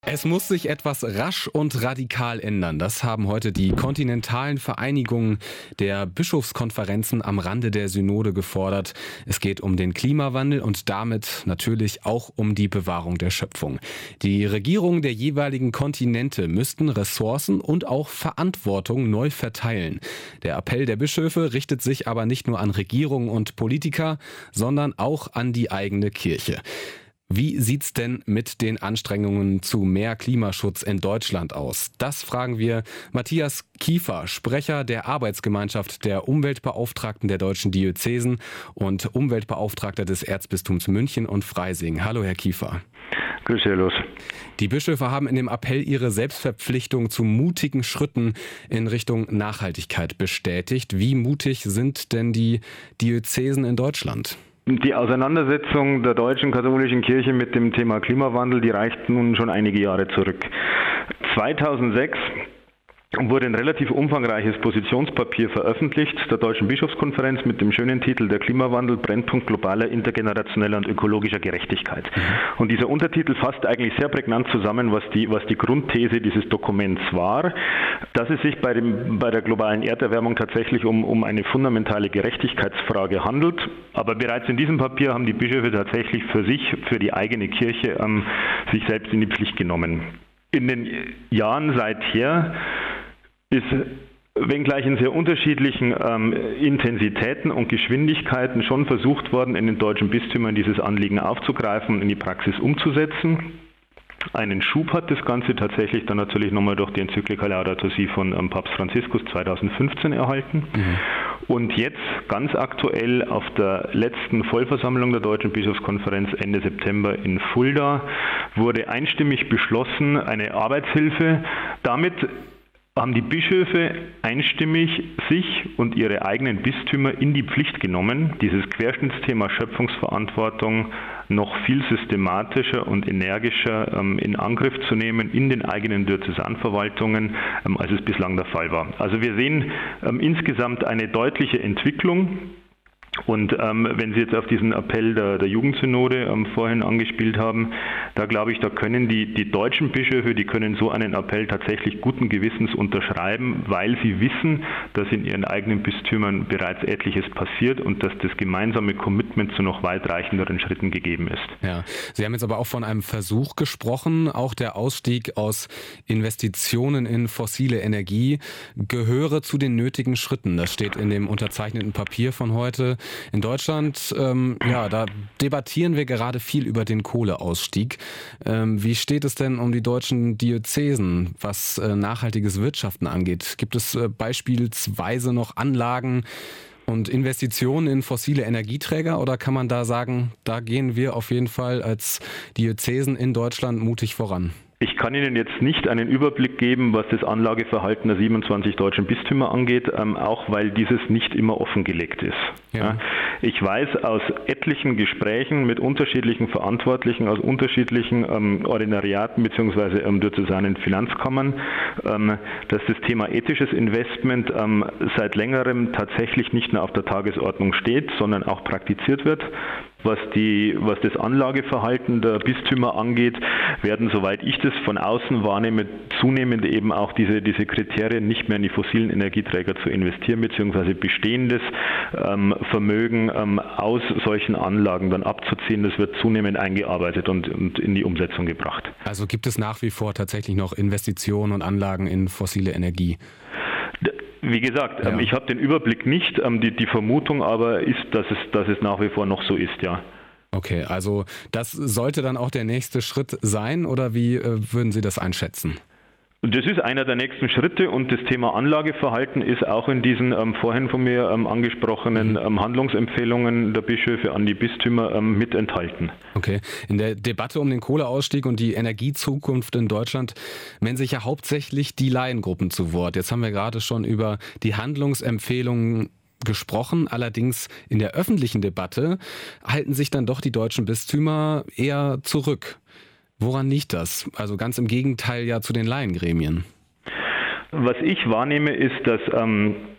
Es muss sich etwas rasch und radikal ändern. Das haben heute die kontinentalen Vereinigungen der Bischofskonferenzen am Rande der Synode gefordert. Es geht um den Klimawandel und damit natürlich auch um die Bewahrung der Schöpfung. Die Regierungen der jeweiligen Kontinente müssten Ressourcen und auch Verantwortung neu verteilen. Der Appell der Bischöfe richtet sich aber nicht nur an Regierungen und Politiker, sondern auch an die eigene Kirche. Wie sieht's denn mit den Anstrengungen zu mehr Klimaschutz in Deutschland aus? Das fragen wir Matthias Kiefer, Sprecher der Arbeitsgemeinschaft der Umweltbeauftragten der deutschen Diözesen und Umweltbeauftragter des Erzbistums München und Freising. Hallo, Herr Kiefer. Grüß dich, los. Die Bischöfe haben in dem Appell ihre Selbstverpflichtung zu mutigen Schritten in Richtung Nachhaltigkeit bestätigt. Wie mutig sind denn die Diözesen in Deutschland? Die Auseinandersetzung der deutschen katholischen Kirche mit dem Thema Klimawandel, die reicht nun schon einige Jahre zurück. 2006 wurde ein relativ umfangreiches Positionspapier veröffentlicht der Deutschen Bischofskonferenz mit dem schönen Titel Der Klimawandel, Brennpunkt globaler, intergenerationeller und ökologischer Gerechtigkeit. Und dieser Untertitel fasst eigentlich sehr prägnant zusammen, was die Grundthese dieses Dokuments war, dass es sich bei der globalen Erderwärmung tatsächlich um eine fundamentale Gerechtigkeitsfrage handelt. Aber bereits in diesem Papier haben die Bischöfe tatsächlich für die eigene Kirche sich selbst in die Pflicht genommen. In den Jahren seither ist, wenngleich in sehr unterschiedlichen Intensitäten und Geschwindigkeiten, schon versucht worden, in den deutschen Bistümern dieses Anliegen aufzugreifen und in die Praxis umzusetzen. Einen Schub hat das Ganze tatsächlich dann natürlich nochmal durch die Enzyklika Laudato Si von Papst Franziskus 2015 erhalten. Und jetzt ganz aktuell auf der letzten Vollversammlung der Deutschen Bischofskonferenz Ende September in Fulda wurde einstimmig beschlossen, eine Arbeitshilfe. Damit haben die Bischöfe einstimmig sich und ihre eigenen Bistümer in die Pflicht genommen, dieses Querschnittsthema Schöpfungsverantwortung noch viel systematischer und energischer in Angriff zu nehmen in den eigenen Diözesanverwaltungen, als es bislang der Fall war. Also wir sehen insgesamt eine deutliche Entwicklung. Und wenn Sie jetzt auf diesen Appell der Jugendsynode vorhin angespielt haben, da glaube ich, da können die deutschen Bischöfe, die können so einen Appell tatsächlich guten Gewissens unterschreiben, weil sie wissen, dass in ihren eigenen Bistümern bereits etliches passiert und dass das gemeinsame Commitment zu noch weitreichenderen Schritten gegeben ist. Ja, Sie haben jetzt aber auch von einem Versuch gesprochen, auch der Ausstieg aus Investitionen in fossile Energie gehöre zu den nötigen Schritten. Das steht in dem unterzeichneten Papier von heute. In Deutschland, da debattieren wir gerade viel über den Kohleausstieg. Wie steht es denn um die deutschen Diözesen, was nachhaltiges Wirtschaften angeht? Gibt es beispielsweise noch Anlagen und Investitionen in fossile Energieträger oder kann man da sagen, da gehen wir auf jeden Fall als Diözesen in Deutschland mutig voran? Ich kann Ihnen jetzt nicht einen Überblick geben, was das Anlageverhalten der 27 deutschen Bistümer angeht, auch weil dieses nicht immer offengelegt ist. Ja. Ich weiß aus etlichen Gesprächen mit unterschiedlichen Verantwortlichen, aus unterschiedlichen Ordinariaten bzw. diözesanen Finanzkammern, dass das Thema ethisches Investment seit längerem tatsächlich nicht nur auf der Tagesordnung steht, sondern auch praktiziert wird. Was das Anlageverhalten der Bistümer angeht, werden, soweit ich das von außen wahrnehme, zunehmend eben auch diese Kriterien, nicht mehr in die fossilen Energieträger zu investieren, beziehungsweise bestehendes Vermögen aus solchen Anlagen dann abzuziehen. Das wird zunehmend eingearbeitet und in die Umsetzung gebracht. Also gibt es nach wie vor tatsächlich noch Investitionen und Anlagen in fossile Energie? Wie gesagt, ich habe den Überblick nicht. Die Vermutung aber ist, dass es nach wie vor noch so ist, ja. Okay, also das sollte dann auch der nächste Schritt sein oder wie würden Sie das einschätzen? Das ist einer der nächsten Schritte und das Thema Anlageverhalten ist auch in diesen vorhin von mir angesprochenen Handlungsempfehlungen der Bischöfe an die Bistümer mit enthalten. Okay, in der Debatte um den Kohleausstieg und die Energiezukunft in Deutschland melden sich ja hauptsächlich die Laiengruppen zu Wort. Jetzt haben wir gerade schon über die Handlungsempfehlungen gesprochen, allerdings in der öffentlichen Debatte halten sich dann doch die deutschen Bistümer eher zurück. Woran liegt das? Also ganz im Gegenteil ja zu den Laiengremien. Was ich wahrnehme, ist, dass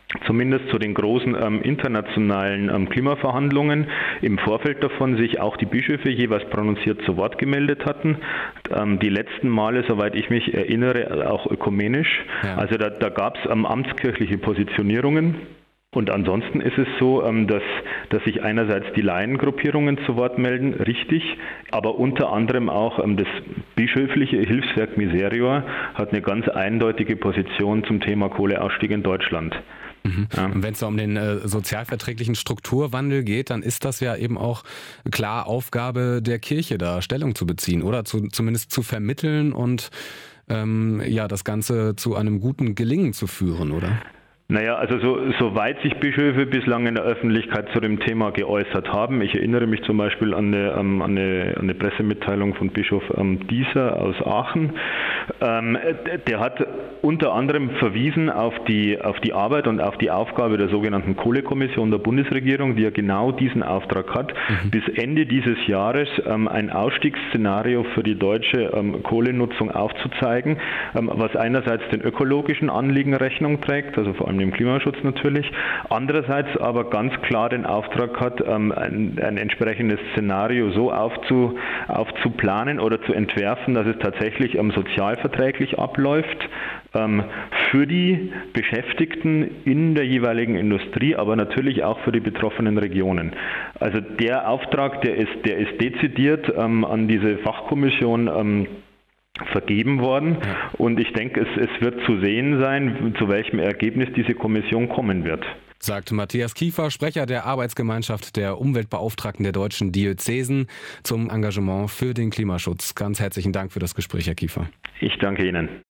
zumindest zu den großen internationalen Klimaverhandlungen im Vorfeld davon sich auch die Bischöfe jeweils prononciert zu Wort gemeldet hatten. Die letzten Male, soweit ich mich erinnere, auch ökumenisch. Ja. Also da gab es amtskirchliche Positionierungen. Und ansonsten ist es so, dass sich einerseits die Laiengruppierungen zu Wort melden, richtig, aber unter anderem auch das bischöfliche Hilfswerk Miserior hat eine ganz eindeutige Position zum Thema Kohleausstieg in Deutschland. Ja. Und wenn es um den sozialverträglichen Strukturwandel geht, dann ist das ja eben auch klar Aufgabe der Kirche, da Stellung zu beziehen oder zumindest zu vermitteln und das Ganze zu einem guten Gelingen zu führen, oder? Naja, also soweit sich Bischöfe bislang in der Öffentlichkeit zu dem Thema geäußert haben, ich erinnere mich zum Beispiel an eine Pressemitteilung von Bischof Dieser aus Aachen, der hat unter anderem verwiesen auf die Arbeit und auf die Aufgabe der sogenannten Kohlekommission der Bundesregierung, die ja genau diesen Auftrag hat, bis Ende dieses Jahres ein Ausstiegsszenario für die deutsche Kohlenutzung aufzuzeigen, was einerseits den ökologischen Anliegen Rechnung trägt, also vor allem dem Klimaschutz natürlich, andererseits aber ganz klar den Auftrag hat, ein entsprechendes Szenario so aufzuplanen oder zu entwerfen, dass es tatsächlich sozialverträglich abläuft, für die Beschäftigten in der jeweiligen Industrie, aber natürlich auch für die betroffenen Regionen. Also der Auftrag, der ist dezidiert an diese Fachkommission vergeben worden und ich denke, es wird zu sehen sein, zu welchem Ergebnis diese Kommission kommen wird. Sagt Matthias Kiefer, Sprecher der Arbeitsgemeinschaft der Umweltbeauftragten der deutschen Diözesen zum Engagement für den Klimaschutz. Ganz herzlichen Dank für das Gespräch, Herr Kiefer. Ich danke Ihnen.